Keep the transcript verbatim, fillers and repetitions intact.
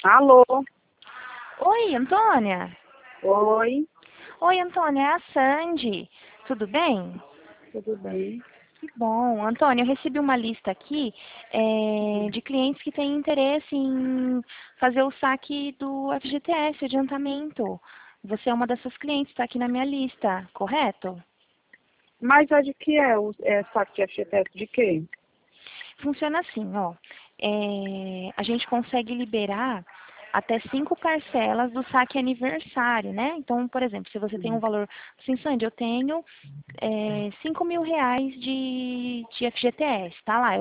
Alô? Oi, Antônia. Oi, Oi, Antônia, é a Sandy. Tudo bem? tudo bem? Que bom. Antônia, eu recebi uma lista aqui é, de clientes que têm interesse em fazer o saque do F G T S, adiantamento. Você é uma dessas clientes, está aqui na minha lista, correto? Mas é de que é o é, saque de F G T S de quê? Funciona assim, ó. É, a gente consegue liberar até cinco parcelas do saque aniversário, né? Então, por exemplo, se você tem um Hum. valor, assim, Sandy, eu tenho é, cinco mil reais de, de F G T S, tá lá.